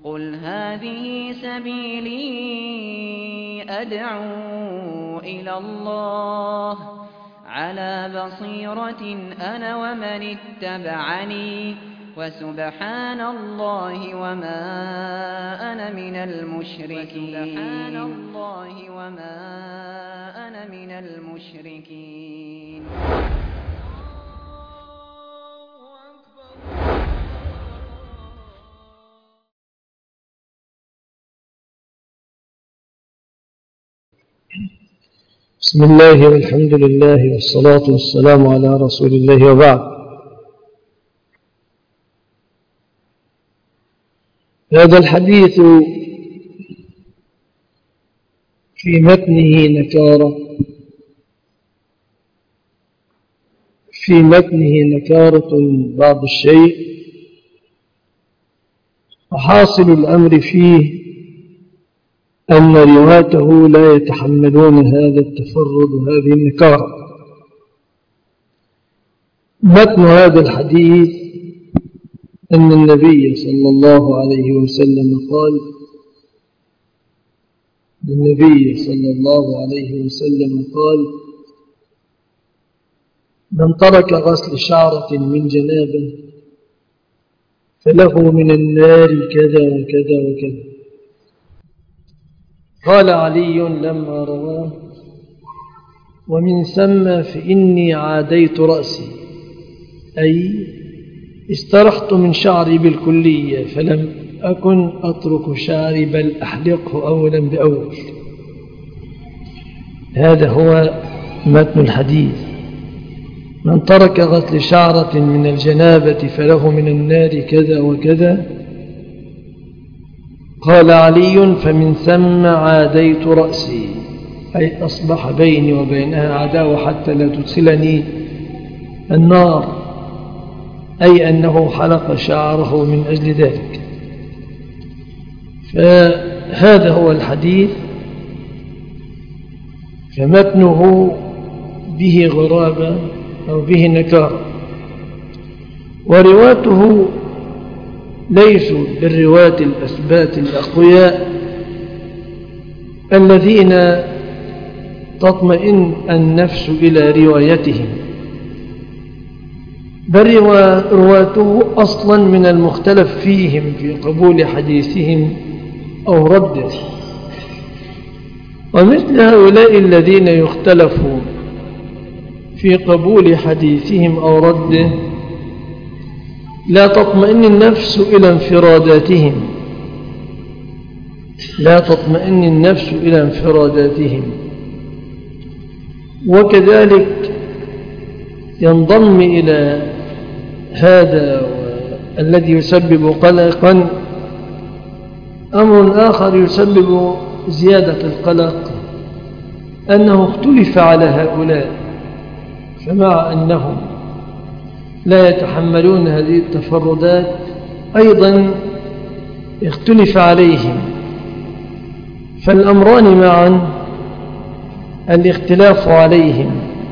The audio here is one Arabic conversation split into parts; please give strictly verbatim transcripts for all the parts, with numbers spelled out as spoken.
قُلْ هَٰذِهِ سَبِيلِي أَدْعُو إِلَى اللَّهِ ۚ عَلَىٰ بَصِيرَةٍ أَنَا وَمَنِ اتَّبَعَنِي ۖ وَسُبْحَانَ اللَّهِ وَمَا أَنَا مِنَ الْمُشْرِكِينَ. بسم الله والحمد لله والصلاة والسلام على رسول الله وبعد. هذا الحديث في متنه نكارة في متنه نكارة بعض الشيء، وحاصل الأمر فيه أن رواته لا يتحملون هذا التفرد وهذه النكارة. متن هذا الحديث أن النبي صلى الله عليه وسلم قال النبي صلى الله عليه وسلم قال: من ترك غسل شعرة من جنابه فله من النار كذا وكذا وكذا. قال علي لما رواه: ومن ثم فإني عاديت رأسي، أي استرحت من شعري بالكلية، فلم أكن أترك شعري بل أحلقه أولا بأول. هذا هو متن الحديث: من ترك غسل شعرة من الجنابة فله من النار كذا وكذا. قال علي: فمن ثم عاديت رأسي، أي أصبح بيني وبينها عداوة حتى لا تدخلني النار، أي أنه حلق شعره من أجل ذلك. فهذا هو الحديث، فمتنه به غرابة أو به نكارة، ورواته ليسوا بالرواة الأثبات الأقوياء الذين تطمئن النفس إلى روايتهم، بل رواته أصلا من المختلف فيهم في قبول حديثهم أو رده. ومثل هؤلاء الذين يختلفوا في قبول حديثهم أو رده لا تطمئن النفس إلى انفراداتهم لا تطمئن النفس إلى انفراداتهم وكذلك ينضم إلى هذا الذي يسبب قلقا أمر آخر يسبب زيادة القلق، أنه اختلف على هؤلاء، فمع أنهم لا يتحملون هذه التفردات أيضا اختلف عليهم. فالأمران معا، الاختلاف عليهم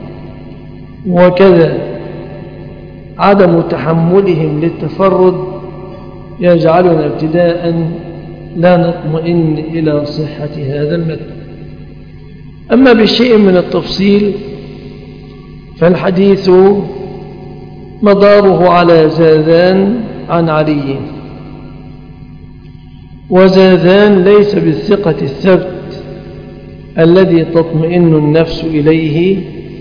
وكذا عدم تحملهم للتفرد، يجعلنا ابتداء لا نطمئن إلى صحة هذا المتن. أما بشيء من التفصيل فالحديث مداره على زاذان عن علي، وزاذان ليس بالثقة الثبت الذي تطمئن النفس إليه،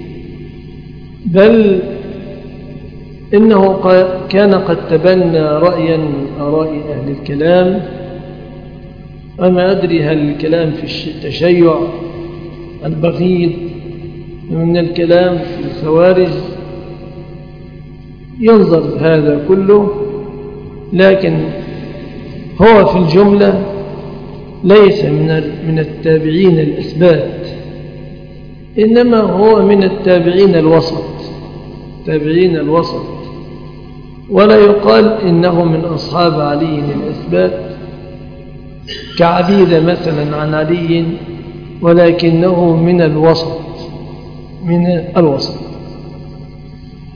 بل إنه كان قد تبنى رأيا من آراء أهل الكلام، وما أدري هل الكلام في التشيع البغيض من الكلام في الخوارج، ينظر هذا كله، لكن هو في الجملة ليس من التابعين الأثبات، إنما هو من التابعين الوسط تابعين الوسط ولا يقال إنه من أصحاب علي الأثبات كعبيدة مثلا عن علي، ولكنه من الوسط من الوسط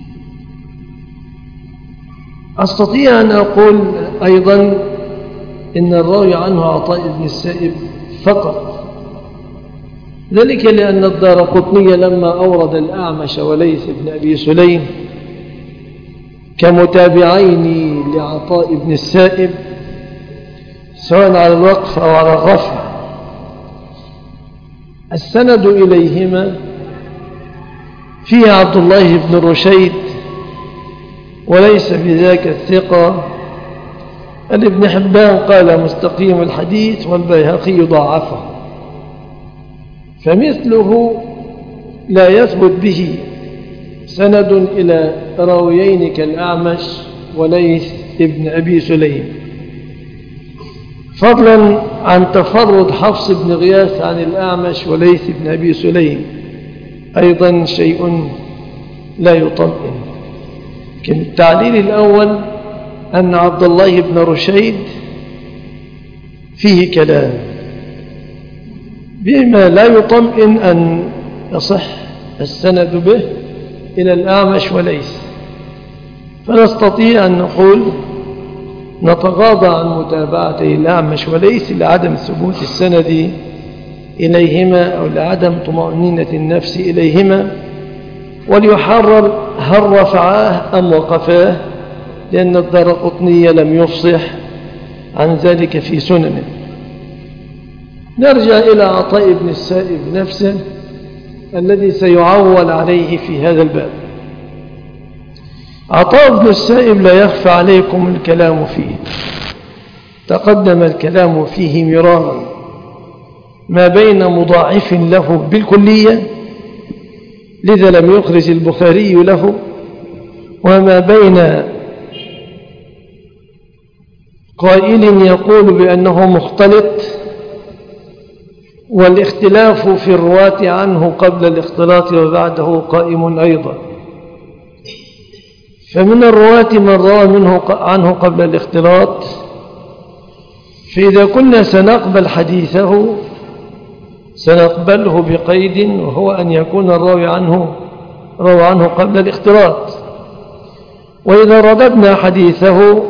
أستطيع أن أقول أيضا إن الراوي عنه عطاء بن السائب فقط، ذلك لأن الدارقطني لما أورد الأعمش وليث بن أبي سليم كمتابعين لعطاء بن السائب سواء على الوقف أو على الرفع، السند إليهما فيه عبد الله بن رشيد وليس بذاك الثقة. ابن حبان قال مستقيم الحديث، والبيهقي ضاعفه، فمثله لا يثبت به سند إلى راويين كالأعمش وليث ابن أبي سليم، فضلا عن تفرد حفص بن غياث عن الأعمش وليث بن أبي سليم، أيضا شيء لا يطمئن. لكن التعليل الأول أن عبد الله بن رشيد فيه كلام بما لا يطمئن أن يصح السند به إلى الأعمش وليس، فنستطيع أن نقول نتغاضى عن متابعته الأعمش وليس لعدم ثبوت السند إليهما أو لعدم طمأنينة النفس إليهما، وليحرر هل رفعاه أم وقفاه، لأن الدارقطني لم يفصح عن ذلك في سننه. نرجع إلى عطاء بن السائب نفسه الذي سيعول عليه في هذا الباب. عطاء بن السائب لا يخفى عليكم الكلام فيه، تقدم الكلام فيه مرارا، ما بين مضاعف له بالكلية لذا لم يخرج البخاري له، وما بين قائل يقول بأنه مختلط، والاختلاف في الرواة عنه قبل الاختلاط وبعده قائم أيضا، فمن الرواة من روى منه عنه قبل الاختلاط، فإذا كنا سنقبل حديثه سنقبله بقيد، وهو أن يكون الراوي عنه روى عنه قبل الاختلاط، وإذا رددنا حديثه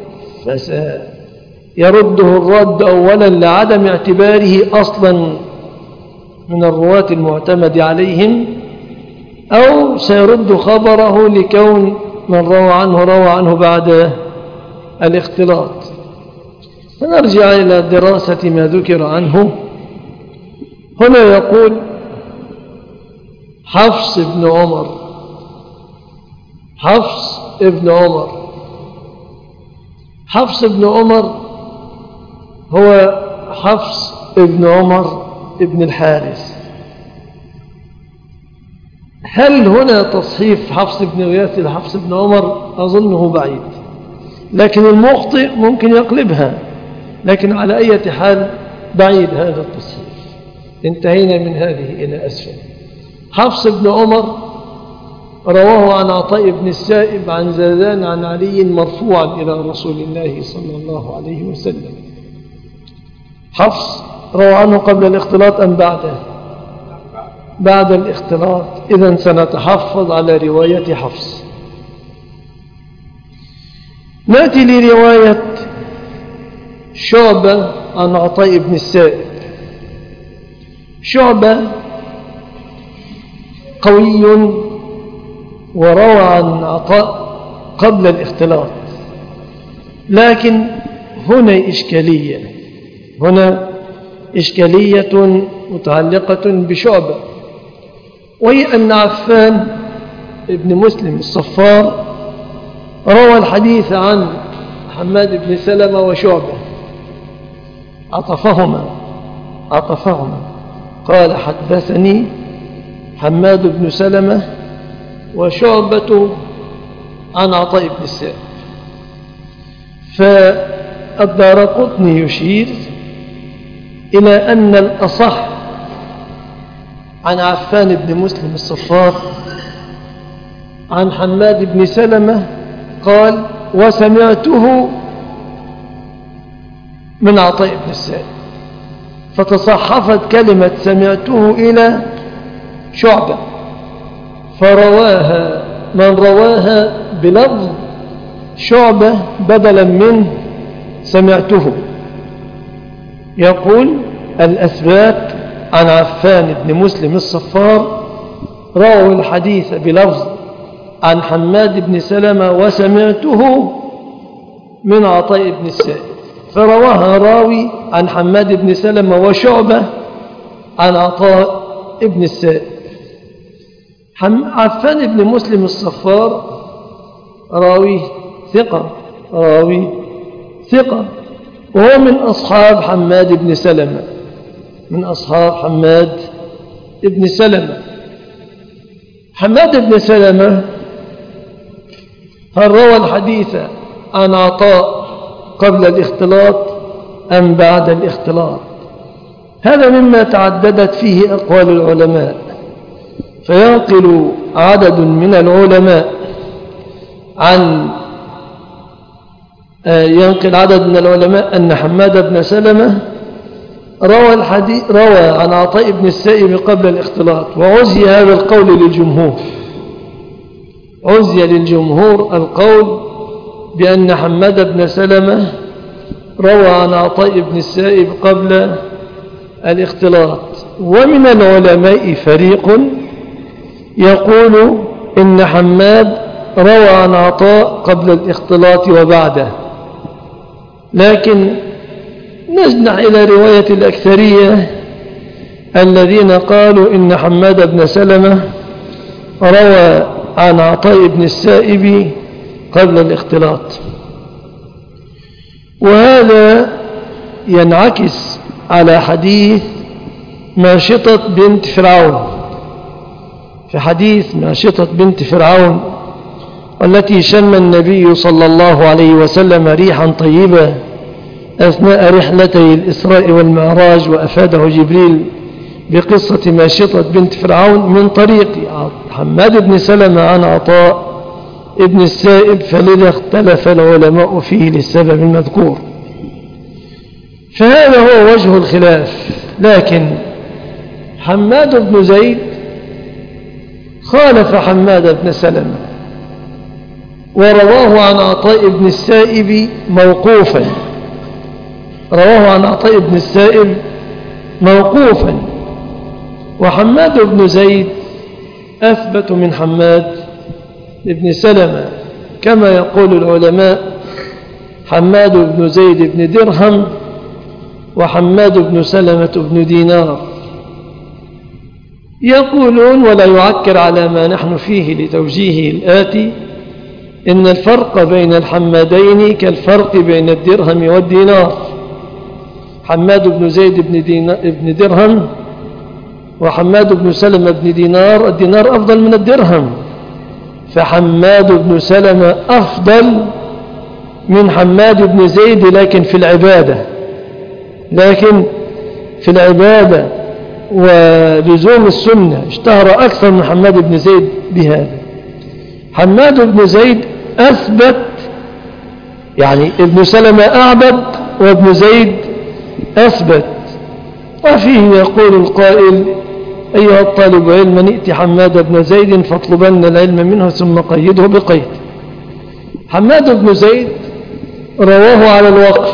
فسيرده الرد أولا لعدم اعتباره أصلا من الرواة المعتمد عليهم، أو سيرد خبره لكون من روى عنه روى عنه بعد الاختلاط. فنرجع إلى دراسة ما ذكر عنه. هنا يقول حفص بن عمر، حفص بن عمر حفص بن عمر هو حفص بن عمر ابن الحارث. هل هنا تصحيف حفص بن غياث لحفص بن عمر؟ أظنه بعيد، لكن المخطئ ممكن يقلبها، لكن على أي حال بعيد هذا التصحيف. انتهينا من هذه إلى أسفل. حفص بن عمر رواه عن عطاء بن السائب عن زادان عن علي مرفوعا إلى رسول الله صلى الله عليه وسلم. حفص روى عنه قبل الاختلاط أم بعده؟ بعد الاختلاط، إذن سنتحفظ على رواية حفص. نأتي لرواية شعبة عن عطاء بن السائب. شعبة قوي وروى عن عطاء قبل الاختلاط، لكن هنا إشكالية هنا إشكالية متعلقة بشعبة، وهي أن عفان ابن مسلم الصفار روى الحديث عن حماد بن سلمة وشعبة، عطفهما عطفهما قال حدثني حماد بن سلمة وشعبة عن عطاء بن السائب. فالدارقطني يشير إلى أن الأصح عن عفان بن مسلم الصفار عن حماد بن سلمة قال وسمعته من عطاء بن السائب، فتصحفت كلمة سمعته إلى شعبة، فرواها من رواها بلفظ شعبة بدلا من سمعته، يقول الأثبات عن عفان بن مسلم الصفار رووا الحديث بلفظ عن حماد بن سلمة وسمعته من عطاء بن السائب، فرواها راوي عن حماد بن سلمة وشعبة عن عطاء بن السائب. عفان بن مسلم الصفار راوي ثقة راوي ثقة وهو من أصحاب حماد بن سلمة من أصحاب حماد بن سلمة. حماد بن سلمة هل روى الحديث عن عطاء قبل الاختلاط أم بعد الاختلاط؟ هذا مما تعددت فيه أقوال العلماء، فينقل عدد من العلماء عن ينقل عدد من العلماء أن حماد بن سلمة روى الحديث روى عن عطاء بن السائب قبل الاختلاط، وعزي هذا القول للجمهور عزي للجمهور القول بأن حماد بن سلمة روى عن عطاء بن السائب قبل الاختلاط. ومن العلماء فريق يقول إن حماد روى عن عطاء قبل الاختلاط وبعده، لكن نجنح إلى رواية الأكثرية الذين قالوا إن حماد بن سلمة روى عن عطاء بن السائب قبل الاختلاط. وهذا ينعكس على حديث ماشطة بنت فرعون في حديث ماشطة بنت فرعون والتي شم النبي صلى الله عليه وسلم ريحا طيبة أثناء رحلتي الإسراء والمعراج، وأفاده جبريل بقصة ماشطة بنت فرعون من طريق حماد بن سلمة عن عطاء ابن السائب، فلذا اختلف العلماء فيه للسبب المذكور. فهذا هو وجه الخلاف. لكن حماد بن زيد خالف حماد بن سلمة ورواه عن عطاء بن السائب موقوفا رواه عن عطاء بن السائب موقوفا وحماد بن زيد أثبت من حماد بن سلمة، كما يقول العلماء حماد بن زيد بن درهم وحماد بن سلمة بن دينار. يقولون ولا يعكر على ما نحن فيه لتوجيهه الآتي: إن الفرق بين الحمادين كالفرق بين الدرهم والدينار. حماد بن زيد بن, بن درهم وحماد بن سلمة بن دينار، الدينار أفضل من الدرهم، فحماد بن سلمة أفضل من حماد بن زيد لكن في العبادة لكن في العبادة ولزوم السنة اشتهر أكثر من حماد بن زيد بهذا. حماد بن زيد أثبت، يعني ابن سلمة أعبد وابن زيد أثبت. وفيه يقول القائل: أيها الطالب علما ائت حماد بن زيد فاطلبن العلم منه ثم قيده بقيد. حماد بن زيد رواه على الوقف،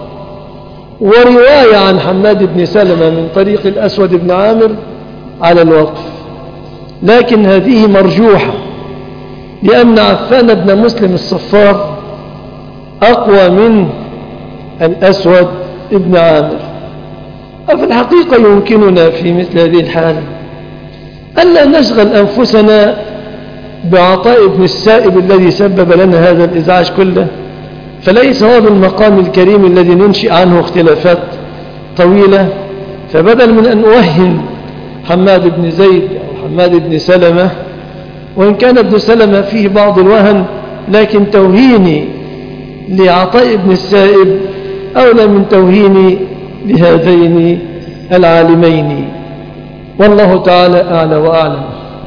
ورواية عن حماد بن سلمة من طريق الأسود بن عامر على الوقف، لكن هذه مرجوحة لأن عفان بن مسلم الصفار أقوى من الأسود بن عامر. وفي الحقيقة يمكننا في مثل هذه الحالة ألا نشغل أنفسنا بعطاء بن السائب الذي سبب لنا هذا الإزعاج كله، فليس هو بالمقام الكريم الذي ننشئ عنه اختلافات طويلة. فبدل من أن أوهن حماد بن زيد أو حماد بن سلمة، وإن كان ابن سلمة فيه بعض الوهن، لكن توهيني لعطاء بن السائب أولى من توهيني لهذين العالمين، والله تعالى أعلى وأعلم.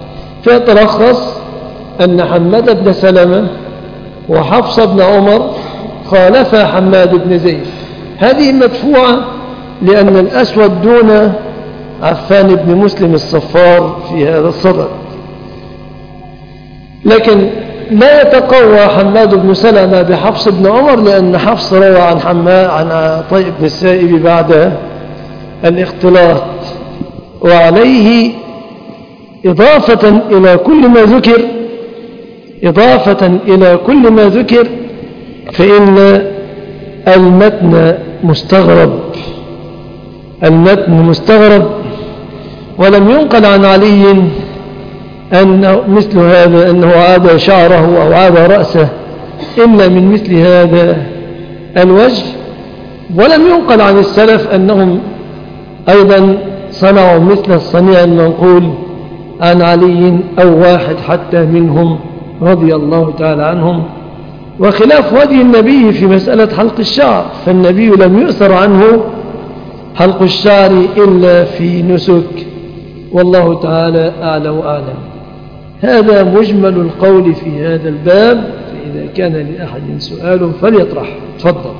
فيترخص أن حماد بن سلمة وحفص بن عمر خالف حماد بن زيد. هذه مدفوعة لأن الأسود دون عفان بن مسلم الصفار في هذا الصدد. لكن لا يتقوى حماد بن سلمة بحفص بن عمر، لأن حفص روى عن حماد عن عطاء بن السائب بعد الاختلاط. وعليه إضافة إلى كل ما ذكر إضافة إلى كل ما ذكر فإن المتن مستغرب المتن مستغرب ولم ينقل عن علي أنه مثل هذا، أنه عاد شعره أو عاد رأسه إلا من مثل هذا الوجه، ولم ينقل عن السلف أنهم أيضا صنعوا مثل الصنيع المنقول عن علي أو واحد حتى منهم رضي الله تعالى عنهم. وخلاف هدي النبي في مسألة حلق الشعر، فالنبي لم يؤثر عنه حلق الشعر إلا في نسك، والله تعالى أعلى وأعلم. هذا مجمل القول في هذا الباب، فإذا كان لأحد سؤال فليطرح. تفضل.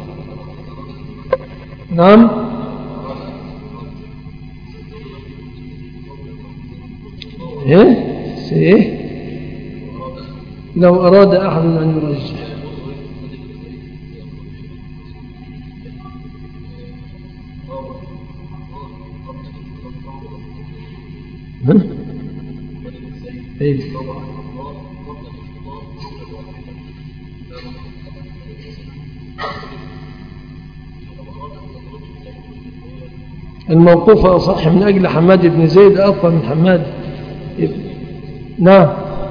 نعم. إيه سيه لو أراد أحد أن يرجح. إيه الموقوف أصح من أجل حماد بن زيد أقوى من حماد. نعم.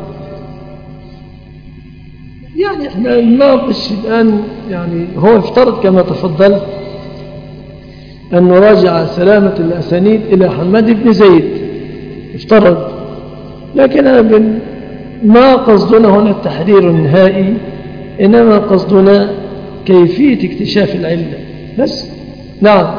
يعني احنا نناقش الآن، يعني هو افترض كما تفضلت أن نراجع سلامة الأسانيد إلى حماد بن زيد، افترض، لكن أنا ما قصدنا هنا التحرير النهائي، إنما قصدنا كيفية اكتشاف العلة بس. نعم.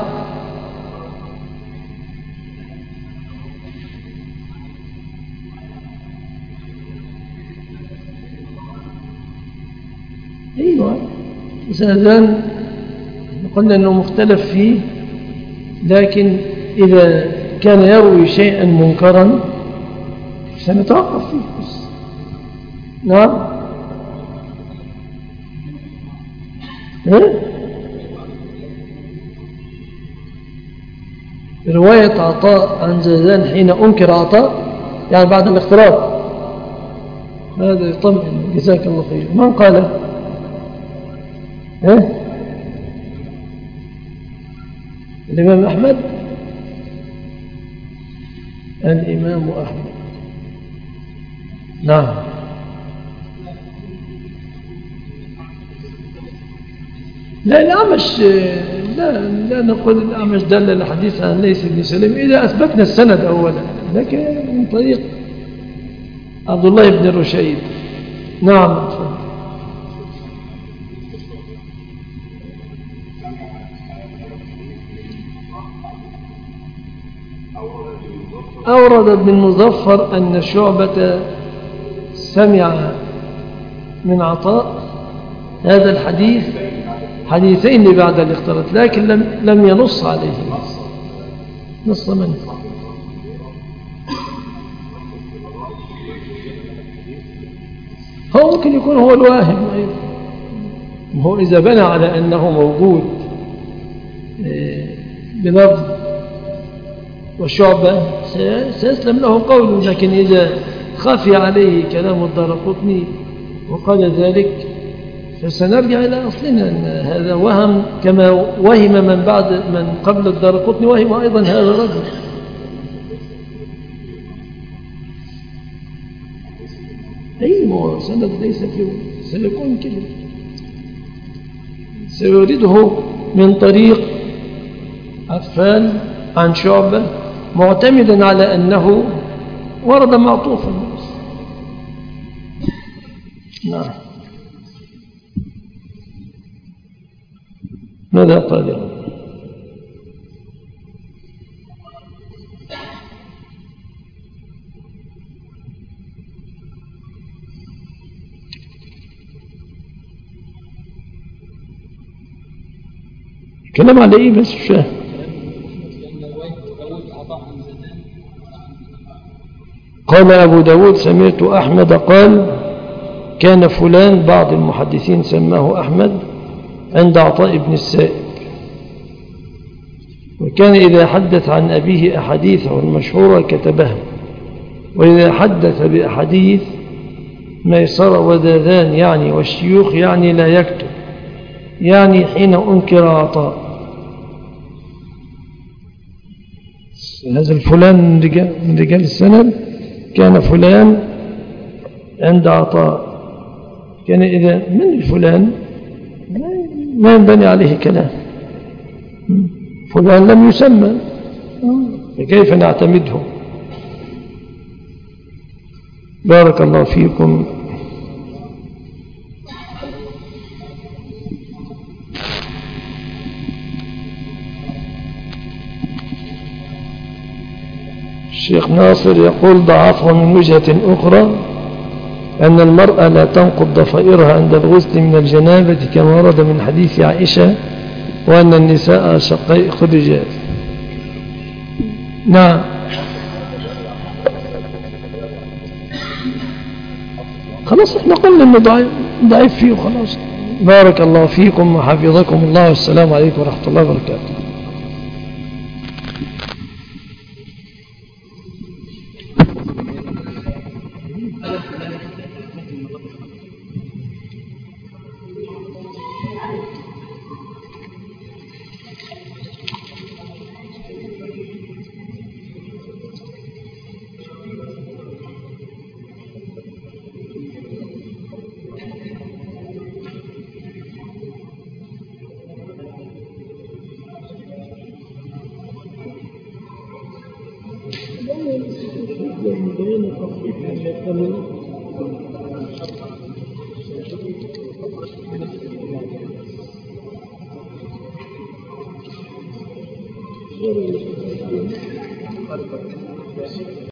أيوة زادان قلنا أنه مختلف فيه، لكن إذا كان يروي شيئا منكرا سنتوقف فيه بس. نعم. إيه؟ رواية عطاء عن زادان حين أنكر عطاء يعني بعد الاختلاط، هذا يطمئن. جزاك الله خير. من قال؟ إيه؟ الإمام أحمد. الإمام أحمد. نعم. لا الأعمش لا, لا نقول الأعمش دل الحديث عن ليس بن سليم إذا أثبتنا السند أولا، لكن من طريق عبد الله بن الرشيد. نعم. أورد ابن مظفر أن شعبة سمع من عطاء هذا الحديث حديثين بعد الاختلاط، لكن لم لم ينص عليه. نص منه. هو ممكن يكون هو الواهم أيضا، هو إذا بنى على أنه موجود بلفظ والشعبة سيسلم له قوله، لكن إذا خفي عليه كلام الدارقطني وقال ذلك فسنرجع إلى أصلنا أن هذا وهم، كما وهم من بعد من قبل الدارقطني وهم أيضا هذا الرجل. أي سند ليس فيه، سيكون كده، سيورده من طريق عفان عن شعبة معتمدا على أنه ورد معطوفا. نعم. ماذا قال؟ كلام على ايه بس مش فاهم. قال أبو داود سمعت أحمد قال كان فلان، بعض المحدثين سماه أحمد، عند عطاء بن السائب، وكان إذا حدث عن أبيه أحاديثه المشهورة كتبها، وإذا حدث بأحاديث ميسر وداذان يعني والشيوخ يعني لا يكتب، يعني حين أنكر عطاء. هذا الفلان من رجال, من رجال السند، كان فلان عند عطاء، كان إذا من الفلان ما ينبني عليه كلام، فلان لم يسمى، فكيف نعتمده؟ بارك الله فيكم. الشيخ ناصر يقول ضعفه من وجهة أخرى أن المرأة لا تنقض ضفائرها عند الغسل من الجنابة كما ورد من حديث عائشة، وأن النساء شقائق الرجال. نعم. خلاص احنا قلنا انه ضعيف ضعيف فيه وخلاص. بارك الله فيكم وحفظكم الله، والسلام عليكم ورحمة الله وبركاته.